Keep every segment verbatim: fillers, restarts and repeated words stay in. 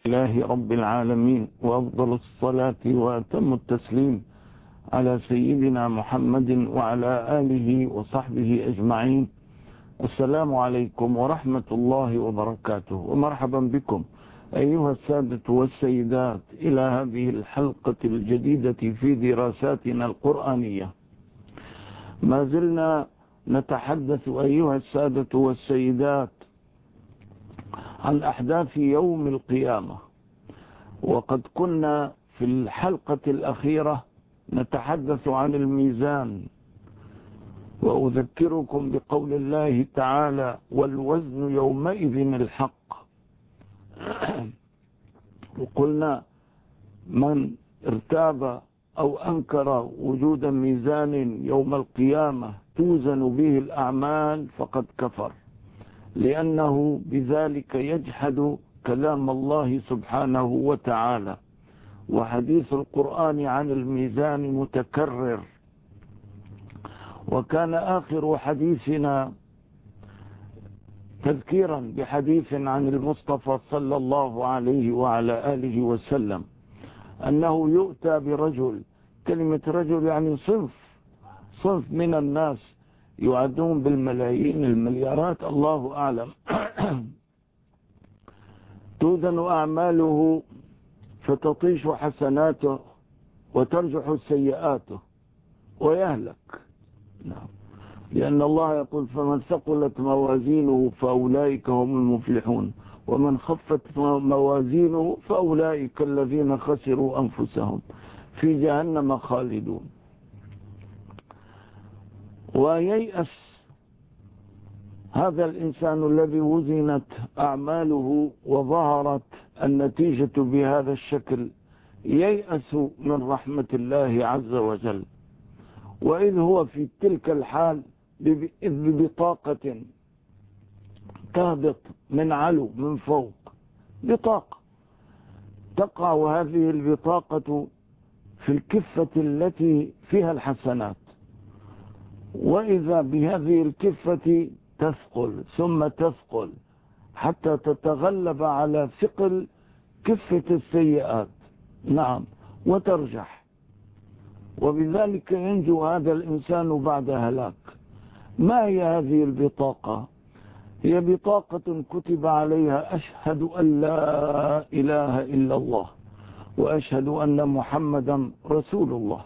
لله رب العالمين، وأفضل الصلاة وأتم التسليم على سيدنا محمد وعلى آله وصحبه أجمعين. السلام عليكم ورحمة الله وبركاته، ومرحبا بكم أيها السادة والسيدات إلى هذه الحلقة الجديدة في دراساتنا القرآنية. ما زلنا نتحدث أيها السادة والسيدات عن أحداث يوم القيامة، وقد كنا في الحلقة الأخيرة نتحدث عن الميزان، وأذكركم بقول الله تعالى: والوزن يومئذ الحق. وقلنا من ارتاب أو أنكر وجود ميزان يوم القيامة توزن به الأعمال فقد كفر، لأنه بذلك يجحد كلام الله سبحانه وتعالى. وحديث القرآن عن الميزان متكرر، وكان آخر حديثنا تذكيرا بحديث عن المصطفى صلى الله عليه وعلى آله وسلم أنه يؤتى برجل، كلمة رجل يعني صنف صنف من الناس يعدون بالملايين المليارات الله أعلم، توزن أعماله فتطيش حسناته وترجح سيئاته ويهلك. نعم، لأن الله يقول: فمن ثقلت موازينه فأولئك هم المفلحون، ومن خفت موازينه فأولئك الذين خسروا أنفسهم في جهنم خالدون. وييأس هذا الإنسان الذي وزنت أعماله وظهرت النتيجة بهذا الشكل، ييأس من رحمة الله عز وجل. وإذ هو في تلك الحال ببطاقة تهبط من علو من فوق، بطاقة تقع هذه البطاقة في الكفة التي فيها الحسنات، وإذا بهذه الكفة تثقل ثم تثقل حتى تتغلب على ثقل كفة السيئات. نعم، وترجح، وبذلك ينجو هذا الإنسان بعد هلاك. ما هي هذه البطاقة؟ هي بطاقة كتب عليها: أشهد أن لا إله إلا الله وأشهد أن محمدا رسول الله.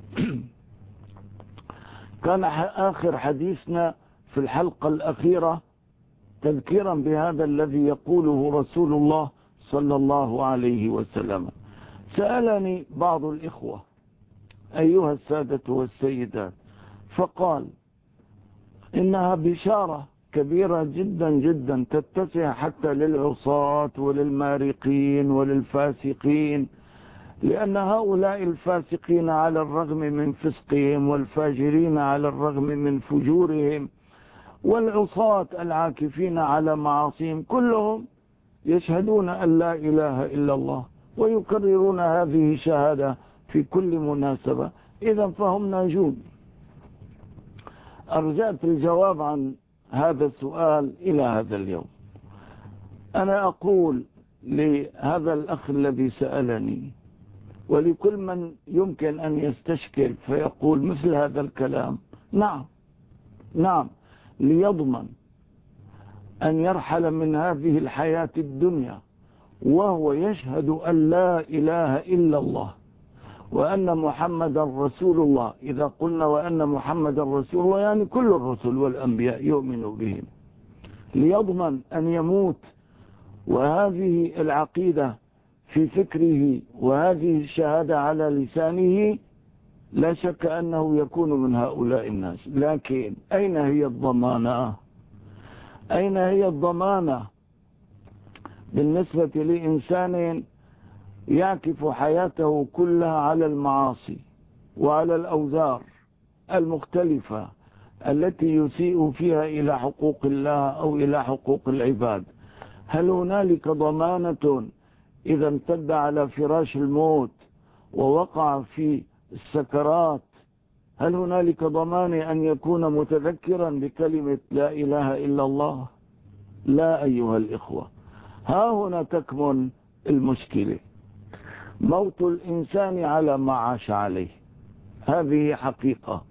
كان آخر حديثنا في الحلقة الأخيرة تذكيرا بهذا الذي يقوله رسول الله صلى الله عليه وسلم. سألني بعض الإخوة أيها السادة والسيدات، فقال إنها بشارة كبيرة جدا جدا تتسع حتى للعصاة وللمارقين وللفاسقين، لأن هؤلاء الفاسقين على الرغم من فسقهم، والفاجرين على الرغم من فجورهم، والعصاة العاكفين على معاصيهم، كلهم يشهدون أن لا إله إلا الله ويكررون هذه الشهادة في كل مناسبة. إذن فهم ناجون. أرجعت الجواب عن هذا السؤال إلى هذا اليوم. أنا أقول لهذا الأخ الذي سألني، ولكل من يمكن أن يستشكل فيقول مثل هذا الكلام: نعم نعم ليضمن أن يرحل من هذه الحياة الدنيا وهو يشهد أن لا إله إلا الله وأن محمد رسول الله. إذا قلنا وأن محمد رسول الله يعني كل الرسل والأنبياء يؤمن بهم. ليضمن أن يموت وهذه العقيدة في فكره وهذه الشهادة على لسانه، لا شك أنه يكون من هؤلاء الناس. لكن أين هي الضمانة؟ أين هي الضمانة بالنسبة لإنسان يعكف حياته كلها على المعاصي وعلى الأوزار المختلفة التي يسيء فيها إلى حقوق الله أو إلى حقوق العباد؟ هل هنالك ضمانة إذا امتد على فراش الموت ووقع في السكرات، هل هنالك ضمان أن يكون متذكرا بكلمة لا إله إلا الله؟ لا أيها الإخوة. ها هنا تكمن المشكلة. موت الإنسان على ما عاش عليه، هذه حقيقة.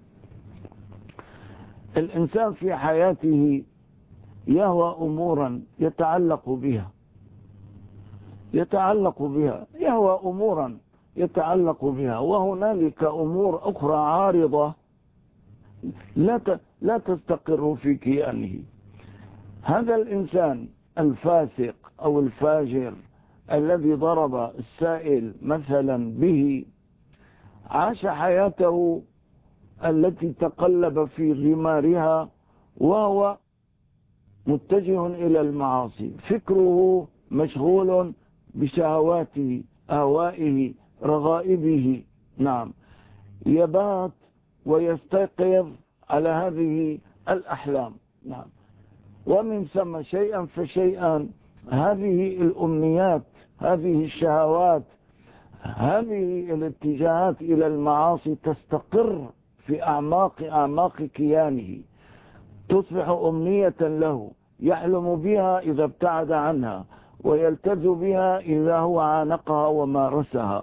الإنسان في حياته يهوى أمورا يتعلق بها يتعلق بها يهوى أمورا يتعلق بها وهنالك أمور أخرى عارضة لا لا تستقر في كيانه. هذا الإنسان الفاسق أو الفاجر الذي ضرب السائل مثلا به عاش حياته التي تقلب في غمارها وهو متجه إلى المعاصي، فكره مشغول بشهواته، أهوائه، رغائبه. نعم، يبات ويستيقظ على هذه الأحلام. نعم، ومن ثم شيئا فشيئا هذه الأمنيات، هذه الشهوات، هذه الاتجاهات إلى المعاصي تستقر في أعماق أعماق كيانه، تصبح أمنية له يحلم بها إذا ابتعد عنها، ويلتز بها إذا هو عانقها ومارسها.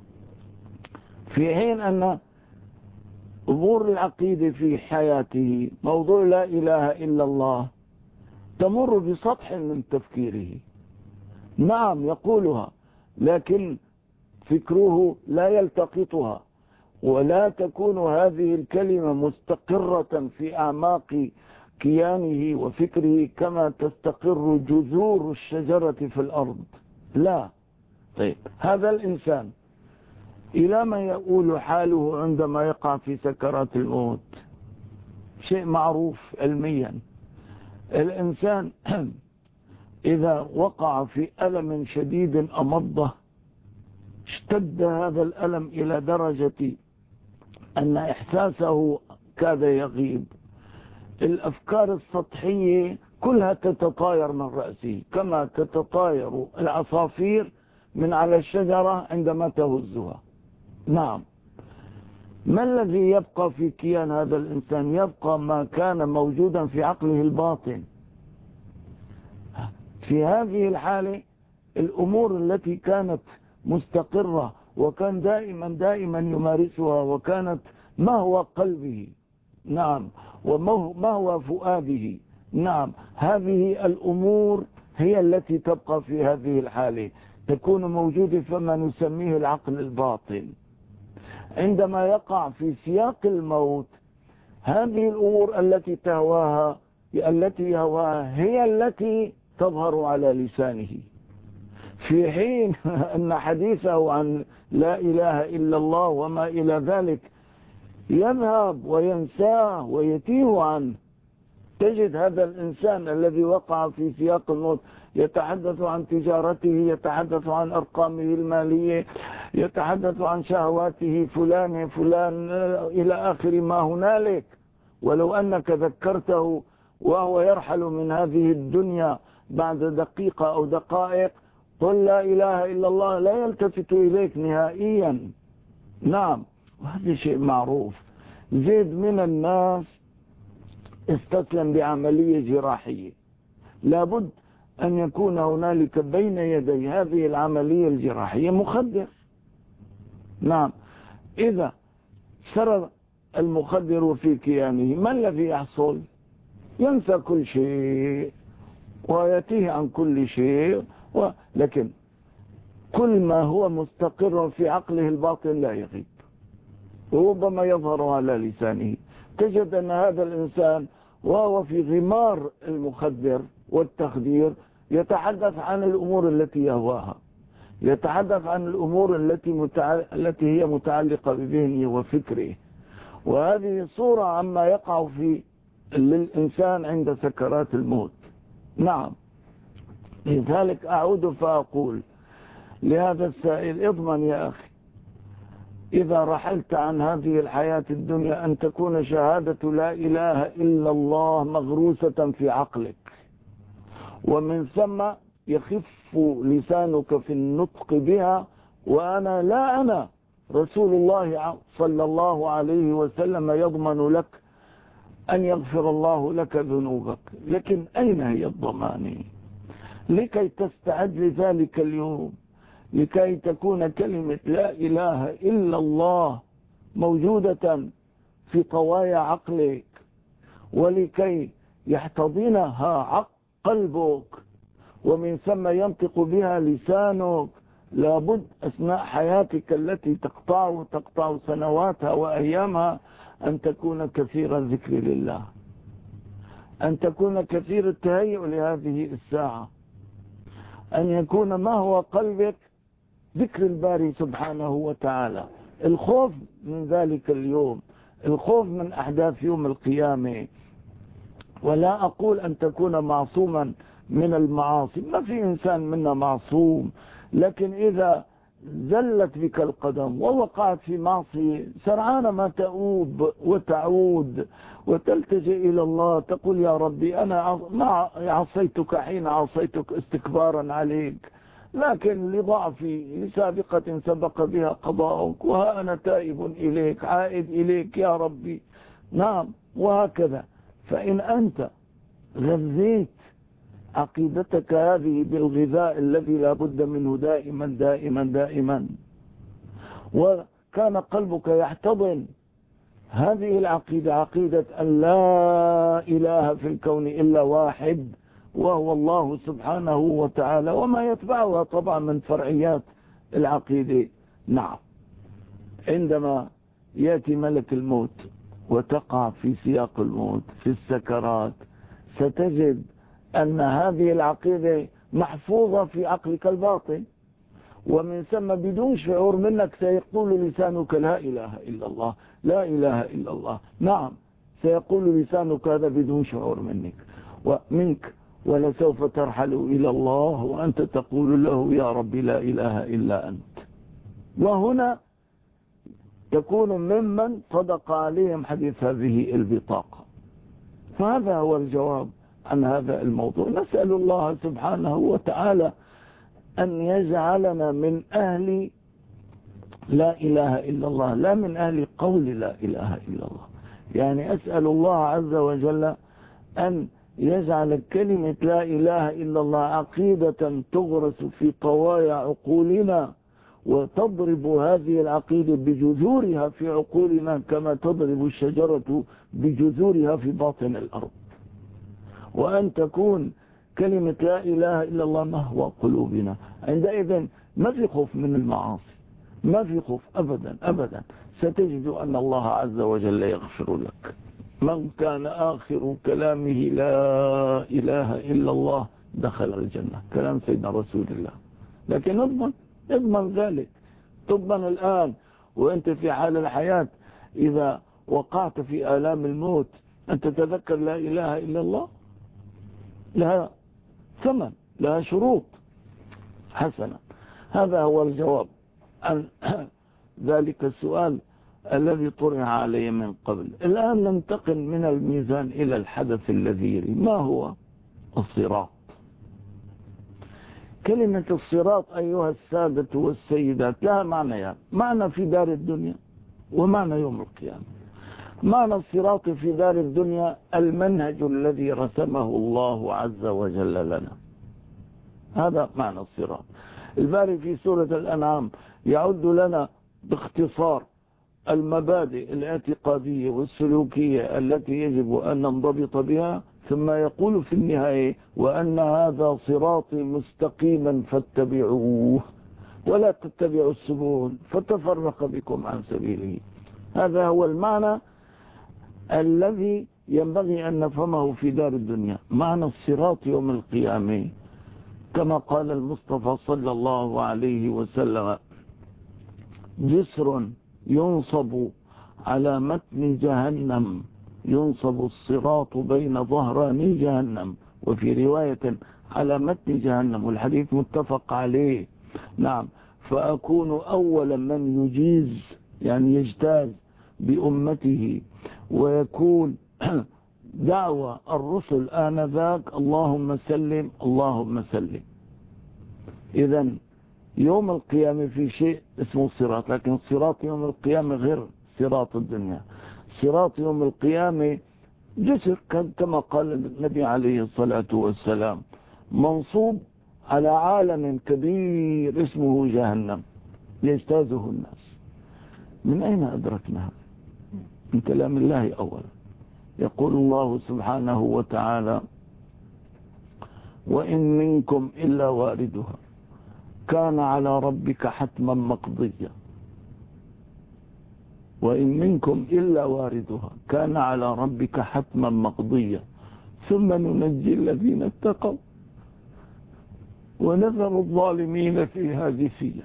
في حين أن أمور العقيدة في حياته، موضوع لا إله إلا الله، تمر بسطح من تفكيره. نعم يقولها، لكن فكره لا يلتقطها، ولا تكون هذه الكلمة مستقرة في أعماق كيانه وفكره كما تستقر جذور الشجرة في الأرض. لا. طيب، هذا الإنسان إلى ما يقول حاله عندما يقع في سكرات الموت؟ شيء معروف علميا. الإنسان إذا وقع في ألم شديد أمضه، اشتد هذا الألم إلى درجة أن إحساسه كاد يغيب. الأفكار السطحية كلها تتطاير من رأسه كما تتطاير العصافير من على الشجرة عندما تهزها. نعم، ما الذي يبقى في كيان هذا الإنسان؟ يبقى ما كان موجودا في عقله الباطن. في هذه الحالة الأمور التي كانت مستقرة وكان دائما دائما يمارسها، وكانت ما هو قلبه، نعم، وما هو فؤاده، نعم، هذه الأمور هي التي تبقى في هذه الحالة، تكون موجودة فيما نسميه العقل الباطن. عندما يقع في سياق الموت، هذه الأمور التي تهواها التي يهواها هي التي تظهر على لسانه، في حين أن حديثه عن لا إله إلا الله وما إلى ذلك يذهب وينساه ويتيه عنه. تجد هذا الإنسان الذي وقع في سياق الموت يتحدث عن تجارته، يتحدث عن أرقامه المالية، يتحدث عن شهواته، فلان فلان إلى آخر ما هنالك. ولو أنك ذكرته وهو يرحل من هذه الدنيا بعد دقيقة أو دقائق، قل لا إله إلا الله، لا يلتفت إليك نهائيا. نعم، وهذا شيء معروف. زيد من الناس استسلم بعملية جراحية، لابد أن يكون هنالك بين يدي هذه العملية الجراحية مخدر. نعم، إذا سرى المخدر في كيانه ما الذي يحصل؟ ينسى كل شيء ويتيه عن كل شيء، لكن كل ما هو مستقر في عقله الباطن لا يغيب، وربما يظهر على لسانه. تجد أن هذا الإنسان وهو في غمار المخدر والتخدير يتحدث عن الأمور التي يهواها، يتحدث عن الأمور التي متع... التي هي متعلقة بذهنه وفكره. وهذه صورة عما يقع في للإنسان عند سكرات الموت. نعم، لذلك أعود فأقول لهذا السائل: اضمن يا أخي إذا رحلت عن هذه الحياة الدنيا أن تكون شهادة لا إله إلا الله مغروسة في عقلك، ومن ثم يخف لسانك في النطق بها. وأنا لا أنا رسول الله صلى الله عليه وسلم يضمن لك أن يغفر الله لك ذنوبك، لكن أين هي الضمان لكي تستعد لذلك اليوم؟ لكي تكون كلمة لا إله إلا الله موجودة في طوايا عقلك، ولكي يحتضنها قلبك ومن ثم ينطق بها لسانك، لابد أثناء حياتك التي تقطع تقطع سنواتها وأيامها أن تكون كثير الذكر لله، أن تكون كثير التهيؤ لهذه الساعة، أن يكون ما هو قلبك ذكر الباري سبحانه وتعالى، الخوف من ذلك اليوم، الخوف من أحداث يوم القيامة. ولا أقول أن تكون معصوما من المعاصي، ما في إنسان منا معصوم، لكن إذا زلت بك القدم ووقعت في معصية سرعان ما تؤوب وتعود وتلتجئ إلى الله، تقول يا ربي أنا ما عصيتك حين عصيتك استكبارا عليك، لكن لضعفي لسابقة سبق بها قضاءك، وها أنا تائب إليك عائد إليك يا ربي. نعم، وهكذا. فإن أنت غذيت عقيدتك هذه بالغذاء الذي لا بد منه دائما دائما دائما، وكان قلبك يحتضن هذه العقيدة، عقيدة أن لا إله في الكون إلا واحد وهو الله سبحانه وتعالى، وما يتبعها طبعا من فرعيات العقيدة. نعم، عندما يأتي ملك الموت وتقع في سياق الموت في السكرات، ستجد أن هذه العقيدة محفوظة في عقلك الباطن، ومن ثم بدون شعور منك سيقول لسانك لا إله إلا الله، لا إله إلا الله. نعم، سيقول لسانك هذا بدون شعور منك ومنك، ولسوف ترحل إلى الله وأنت تقول له يا ربي لا إله إلا أنت. وهنا تكون ممن صدق عليهم حديث هذه البطاقة. فهذا هو الجواب عن هذا الموضوع. نسأل الله سبحانه وتعالى أن يجعلنا من أهل لا إله إلا الله، لا من أهل قول لا إله إلا الله. يعني أسأل الله عز وجل أن يجعل كلمة لا إله إلا الله عقيدة تغرس في طوايا عقولنا، وتضرب هذه العقيدة بجذورها في عقولنا كما تضرب الشجرة بجذورها في باطن الأرض، وأن تكون كلمة لا إله إلا الله مهوى قلوبنا. عندئذ ما في خوف من المعاصي، ما في خوف أبدا أبدا. ستجد أن الله عز وجل يغفر لك. من كان آخر كلامه لا إله إلا الله دخل الجنة، كلام سيدنا رسول الله. لكن اضمن اضمن ذلك، تضمن الآن وأنت في حال الحياة، إذا وقعت في آلام الموت أن تتذكر لا إله إلا الله، لها ثمن، لها شروط. حسنا، هذا هو الجواب عن ذلك السؤال الذي طرح علي من قبل. الآن ننتقل من الميزان إلى الحدث الذي يلي. ما هو الصراط؟ كلمة الصراط أيها السادة والسيدات لها معنيان، معنى في دار الدنيا ومعنى يوم القيامة. معنى الصراط في دار الدنيا المنهج الذي رسمه الله عز وجل لنا، هذا معنى الصراط. الباري في سورة الأنعام يعد لنا باختصار المبادئ الاعتقادية والسلوكية التي يجب أن ننضبط بها، ثم يقول في النهاية وأن هذا صراطي مستقيما فاتبعوه ولا تتبعوا السبل فتفرق بكم عن سبيله. هذا هو المعنى الذي ينبغي أن نفهمه في دار الدنيا. معنى الصراط يوم القيامة كما قال المصطفى صلى الله عليه وسلم: جسر ينصب على متن جهنم، ينصب الصراط بين ظهراني جهنم، وفي رواية على متن جهنم، والحديث متفق عليه. نعم، فأكون أول من يجيز يعني يجتاز بأمته، ويكون دعوة الرسل آنذاك اللهم سلم اللهم سلم. إذن يوم القيامة في شيء اسمه الصراط، لكن صراط يوم القيامة غير صراط الدنيا. صراط يوم القيامة جسر كما قال النبي عليه الصلاة والسلام، منصوب على عالم كبير اسمه جهنم يجتازه الناس. من أين أدركنا؟ من كلام الله أولا. يقول الله سبحانه وتعالى: وإن منكم إلا واردها كان على ربك حتما مقضيا. وإن منكم إلا واردها كان على ربك حتما مقضيا ثم ننجي الذين اتقوا ونذر الظالمين فيها جثيا.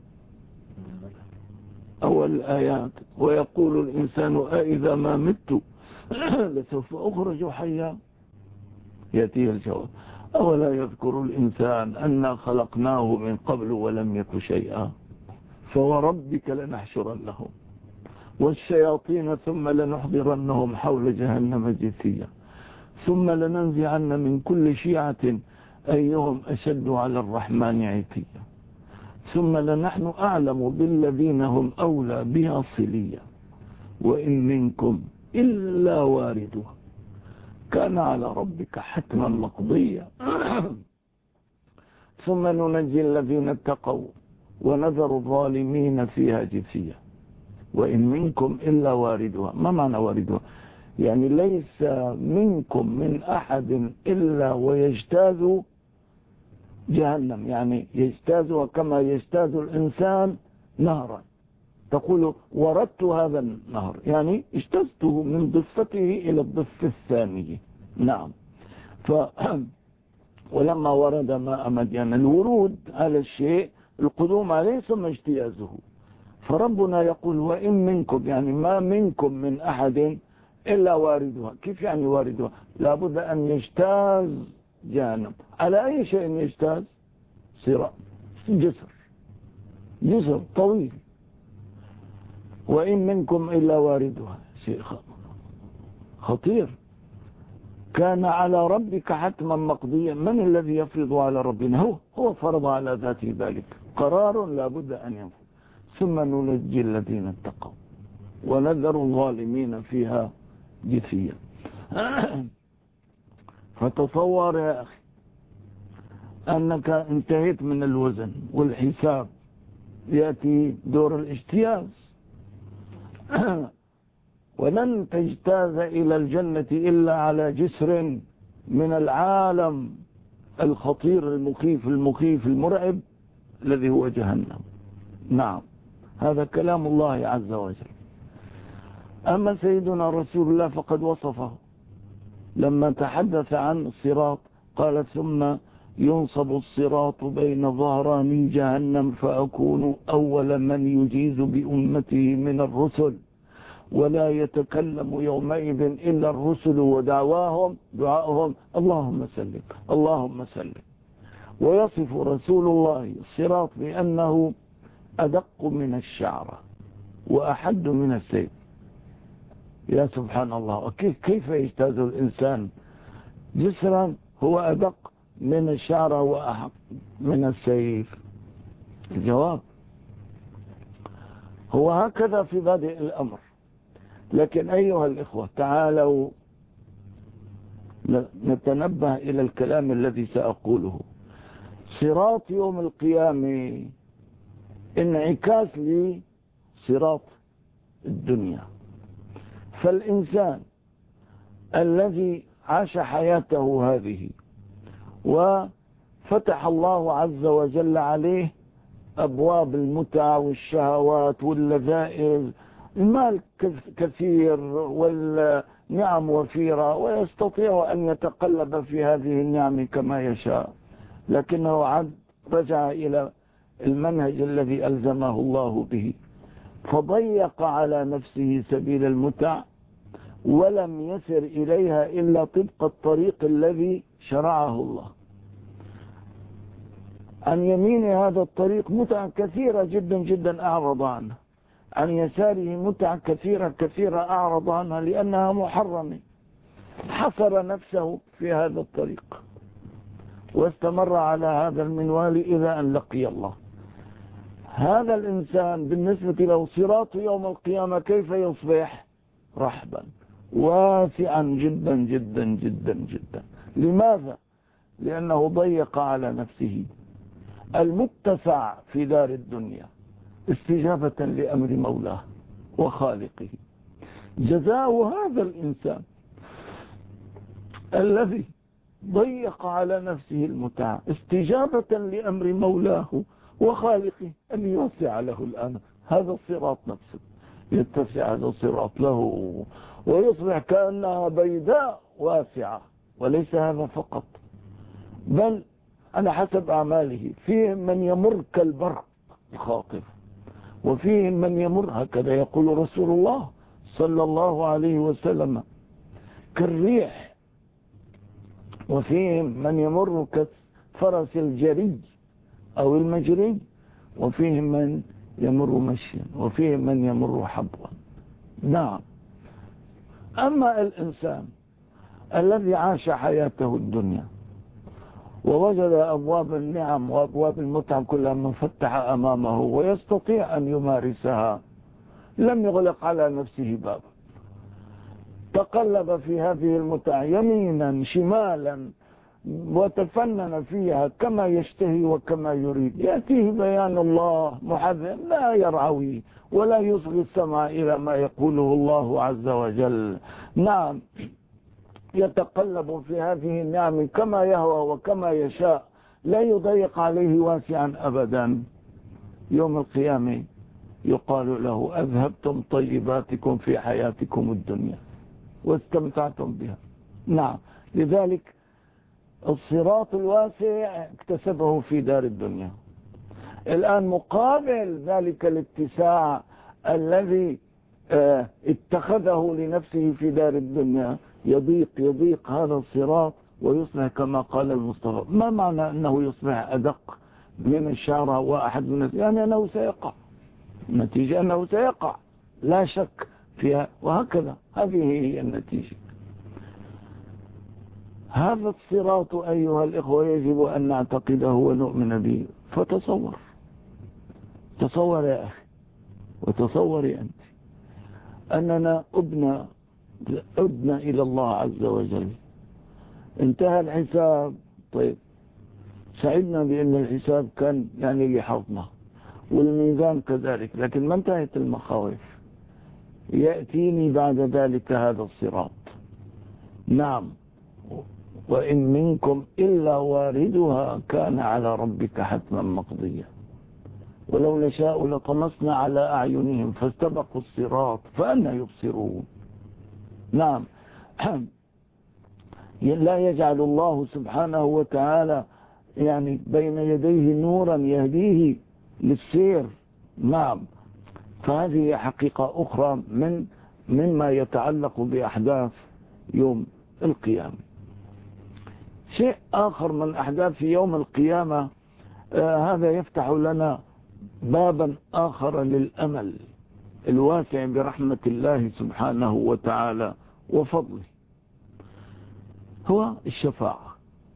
أول الآيات: ويقول الإنسان أإذا ما مت لسوف أخرج حيا. يأتيه الجواب: أولا يذكر الإنسان أنا خلقناه من قبل ولم يك شيئا فوربك لنحشرنهم والشياطين ثم لنحضرنهم حول جهنم جثيا ثم لننزعن من كل شيعة أيهم أشد على الرحمن عتيا ثم لنحن أعلم بالذين هم أولى بها صليا وإن منكم إلا واردها كان على ربك حتما مقضيا ثم ننجي الذين اتقوا ونذر الظالمين فيها جثيا. وإن منكم إلا واردها. ما معنى واردها؟ يعني ليس منكم من أحد إلا ويجتاز جهنم، يعني يجتازها كما يجتاز الإنسان نهرا. تقول وردت هذا النهر، يعني اجتزته من ضفته إلى الضفة الثانية. نعم. ف ولما ورد ماء مدين، الورود على الشيء القدوم عليه ثم اجتيازه. فربنا يقول وإن منكم، يعني ما منكم من أحد إلا واردها. كيف يعني واردها؟ لابد أن يجتاز جهنم. على أي شيء يجتاز؟ صراط، جسر جسر طويل. وإن منكم إلا واردها، شيء خطير. كان على ربك حتما مقضيا. من الذي يفرض على ربنا؟ هو هو فرض على ذاته ذلك قرار لابد أن ينفذ. ثم ننجي الذين اتقوا ونذر الظالمين فيها جثيا. فتصور يا أخي أنك انتهيت من الوزن والحساب، يأتي دور الاجتياز. ولن تجتاز إلى الجنة إلا على جسر من العالم الخطير المخيف المخيف المرعب الذي هو جهنم. نعم، هذا كلام الله عز وجل. أما سيدنا رسول الله فقد وصفه لما تحدث عن الصراط، قال ثم ينصب الصراط بين ظهراني جهنم فأكون أول من يجيز بأمته من الرسل ولا يتكلم يومئذ إلا الرسل ودعواهم دعاءهم اللهم سلم اللهم سلم. ويصف رسول الله الصراط بأنه أدق من الشعرة وأحد من السيف. يا سبحان الله، كيف كيف يجتاز الإنسان جسرا هو أدق من الشعرة وأحد من السيف؟ الجواب هو هكذا في بادئ الأمر. لكن أيها الإخوة تعالوا نتنبه إلى الكلام الذي سأقوله. صراط يوم القيامة انعكاس لصراط الدنيا. فالإنسان الذي عاش حياته هذه وفتح الله عز وجل عليه أبواب المتع والشهوات واللذائذ، المال كثير والنعم وفيرة، ويستطيع أن يتقلب في هذه النعم كما يشاء، لكنه عد رجع إلى المنهج الذي ألزمه الله به، فضيق على نفسه سبيل المتع ولم يسر إليها إلا طبق الطريق الذي شرعه الله. عن يمين هذا الطريق متع كثيرة جدا جدا أعرض عنها، عن يساره متع كثيرة كثيرة أعرض عنها لأنها محرمة. حصر نفسه في هذا الطريق واستمر على هذا المنوال إلى أن لقي الله. هذا الإنسان بالنسبة له صراط يوم القيامة كيف يصبح؟ رحبا واسعا جدا جدا جدا جدا. لماذا؟ لأنه ضيق على نفسه. المتسع في دار الدنيا استجابة لأمر مولاه وخالقه. جزاء هذا الإنسان الذي ضيق على نفسه المتعة استجابة لأمر مولاه وخالقه أن يوسع له الآن هذا الصراط نفسه، يتسع هذا الصراط له ويصبح كأنها بيداء واسعة. وليس هذا فقط، بل على حسب أعماله. فيهم من يمر كالبرق الخاطف، وفيهم من يمر هكذا يقول رسول الله صلى الله عليه وسلم كالريح، وفيهم من يمر كفرس الجري أو المجري، وفيهم من يمر مشيا، وفيهم من يمر حبوا. نعم. أما الإنسان الذي عاش حياته الدنيا ووجد أبواب النعم وأبواب المتعة كلها مفتحة أمامه ويستطيع أن يمارسها، لم يغلق على نفسه بابا، تقلب في هذه المتعة يمينا شمالا وتفنن فيها كما يشتهي وكما يريد. يأتيه بيان الله محذر، لا يرعوي ولا يصغي السمع إلى ما يقوله الله عز وجل. نعم، يتقلب في هذه النعم كما يهوى وكما يشاء، لا يضيق عليه واسعا أبدا. يوم القيامة يقال له أذهبتم طيباتكم في حياتكم الدنيا واستمتعتم بها. نعم، لذلك الصراط الواسع اكتسبه في دار الدنيا. الآن مقابل ذلك الاتساع الذي اه اتخذه لنفسه في دار الدنيا يضيق يضيق هذا الصراط ويصبح كما قال المصطفى. ما معنى أنه يصبح أدق من الشعرة وأحد من الناس؟ يعني أنه سيقع، النتيجة أنه سيقع لا شك فيها، وهكذا هذه هي النتيجة. هذا الصراط أيها الإخوة يجب أن نعتقده ونؤمن به. فتصور تصور يا أخي وتصوري أنت أننا أبنى عدنا إلى الله عز وجل، انتهى الحساب. طيب، سعدنا بأن الحساب كان يعني لحظنا والميزان كذلك، لكن ما انتهت المخاوف. يأتيني بعد ذلك هذا الصراط. نعم، وإن منكم إلا واردها كان على ربك حتما مقضيا ولو نشاء لطمسنا على أعينهم فاستبقوا الصراط فأنا يبصرون. نعم، لا يجعل الله سبحانه وتعالى يعني بين يديه نورا يهديه للسير. نعم، فهذه حقيقة أخرى من مما يتعلق بأحداث يوم القيامة. شيء آخر من أحداث يوم القيامة، آه هذا يفتح لنا بابا آخر للأمل الواسع برحمة الله سبحانه وتعالى وفضله، هو الشفاعة.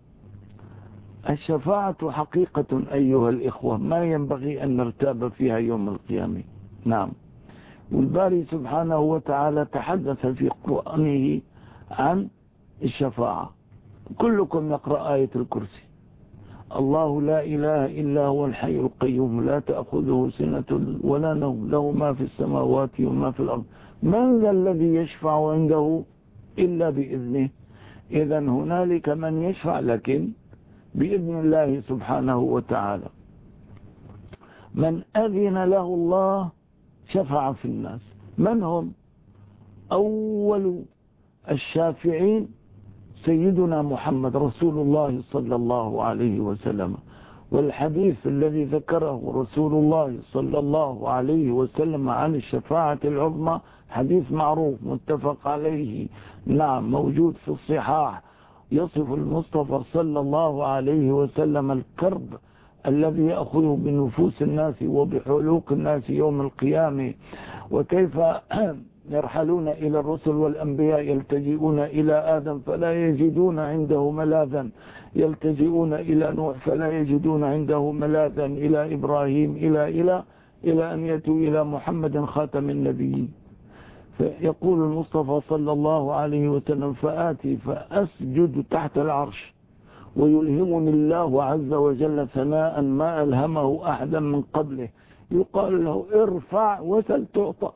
الشفاعة حقيقة أيها الإخوة ما ينبغي أن نرتاب فيها يوم القيامة. نعم، والباري سبحانه وتعالى تحدث في قرآنه عن الشفاعة. كلكم يقرأ آية الكرسي: الله لا إله إلا هو الحي القيوم لا تأخذه سنة ولا نوم له ما في السماوات وما في الأرض من ذا الذي يشفع عنده إلا بإذنه. إذا هنالك من يشفع لكن بإذن الله سبحانه وتعالى. من أذن له الله شفع في الناس. من هم؟ أول الشافعين سيدنا محمد رسول الله صلى الله عليه وسلم. والحديث الذي ذكره رسول الله صلى الله عليه وسلم عن الشفاعة العظمى حديث معروف متفق عليه. نعم، موجود في الصحاح. يصف المصطفى صلى الله عليه وسلم الكرب الذي يأخذ بنفوس الناس وبحلوق الناس يوم القيامة، وكيف يرحلون إلى الرسل والأنبياء يلتجئون إلى آدم فلا يجدون عنده ملاذا، يلتجئون إلى نوح فلا يجدون عنده ملاذا، إلى إبراهيم، إلى إلى إلى أن يأتوا إلى محمد خاتم النبيين. فيقول المصطفى صلى الله عليه وسلم: فآتي فأسجد تحت العرش ويلهمني الله عز وجل ثناء ما ألهمه أحدا من قبله، يقال له ارفع وسل تعطى.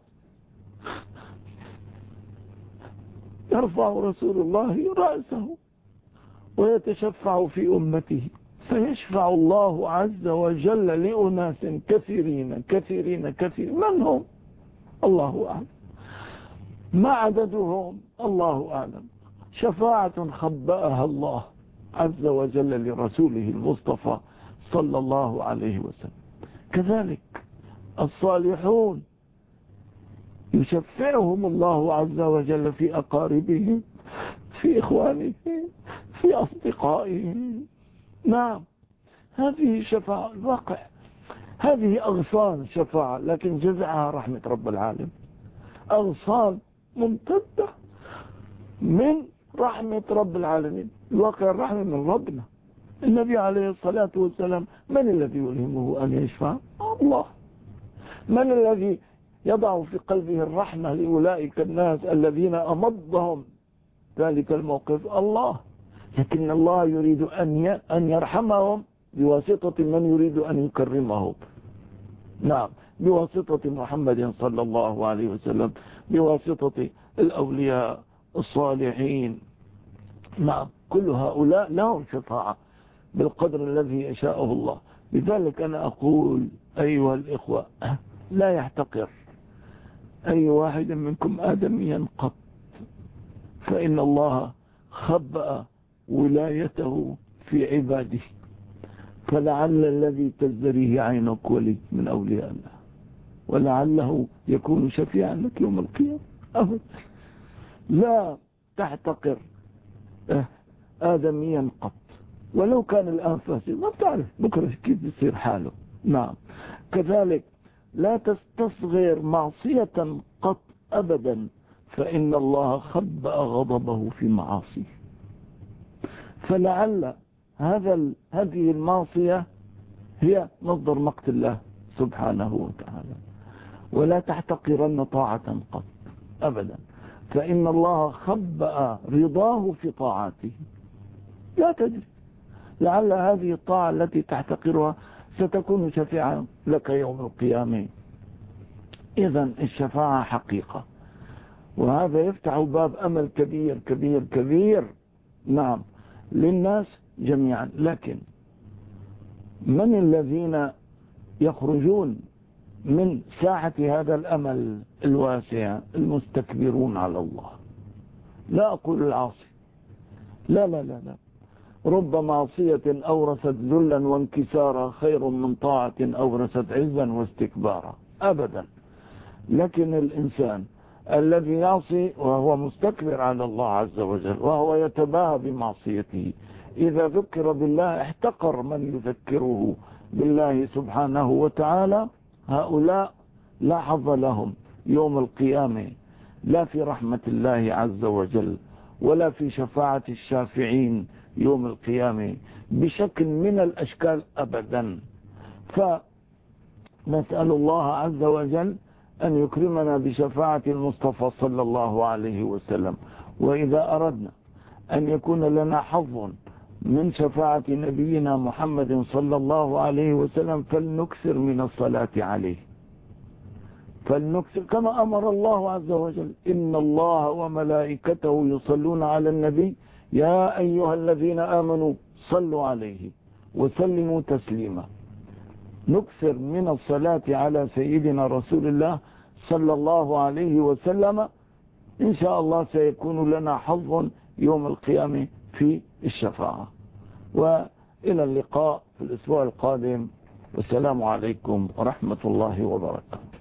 يرفع رسول الله رأسه ويتشفع في أمته، فيشفع الله عز وجل لأناس كثيرين كثيرين كثيرين. من هم؟ الله أعلم. ما عددهم؟ الله أعلم. شفاعة خبأها الله عز وجل لرسوله المصطفى صلى الله عليه وسلم. كذلك الصالحون يشفعهم الله عز وجل في أقاربهم، في إخوانهم، في أصدقائهم. نعم، هذه شفاعة الواقع، هذه أغصان شفاعة، لكن جزعها رحمة رب العالمين، أغصان ممتدة من رحمة رب العالمين. الواقع الرحمة من ربنا. النبي عليه الصلاة والسلام من الذي يلهمه أن يشفع؟ الله. من الذي يضع في قلبه الرحمة لأولئك الناس الذين أمضهم ذلك الموقف؟ الله. لكن الله يريد أن يرحمهم بواسطة من يريد أن يكرمهم. نعم، بواسطة محمد صلى الله عليه وسلم، بواسطة الأولياء الصالحين. نعم، كل هؤلاء لهم شفاعة بالقدر الذي يشاءه الله. لذلك أنا أقول أيها الإخوة، لا يحتقر أي واحد منكم آدميا قط، فإن الله خبأ ولايته في عباده، فلعل الذي تزدريه عينك ولي من أولياء الله، ولعله يكون شفيعا لك يوم القيامة. أبدا لا تحتقر آدميا قط، ولو كان الآن فاسد ما بتعرف بكرة كيف يصير حاله. نعم، كذلك لا تستصغر معصية قط أبدا، فإن الله خبأ غضبه في معاصيه، فلعل هذا هذه المعصية هي مصدر مقت الله سبحانه وتعالى. ولا تحتقرن طاعة قط أبدا، فإن الله خبأ رضاه في طاعته. لا تدري، لعل هذه الطاعة التي تحتقرها ستكون شفيعا لك يوم القيامة. إذن الشفاعة حقيقة، وهذا يفتح باب أمل كبير كبير كبير، نعم، للناس جميعا. لكن من الذين يخرجون من ساحة هذا الأمل الواسع؟ المستكبرون على الله. لا أقول العاصي، لا لا لا لا، رب معصية أورثت ذلا وانكسارا خير من طاعة أورثت عزا واستكبارا. أبدا. لكن الإنسان الذي يعصي وهو مستكبر على الله عز وجل، وهو يتباهى بمعصيته، إذا ذكر بالله احتقر من يذكره بالله سبحانه وتعالى. هؤلاء لا حظ لهم يوم القيامة، لا في رحمة الله عز وجل، ولا في شفاعة الشافعين يوم القيامة بشكل من الأشكال أبدا. فنسأل الله عز وجل أن يكرمنا بشفاعة المصطفى صلى الله عليه وسلم. وإذا أردنا أن يكون لنا حظ من شفاعة نبينا محمد صلى الله عليه وسلم فلنكثر من الصلاة عليه، فلنكثر كما أمر الله عز وجل: إن الله وملائكته يصلون على النبي يا أيها الذين آمنوا صلوا عليه وسلموا تسليما. نكثر من الصلاة على سيدنا رسول الله صلى الله عليه وسلم، إن شاء الله سيكون لنا حظ يوم القيامة في الشفاعة. وإلى اللقاء في الأسبوع القادم، والسلام عليكم ورحمة الله وبركاته.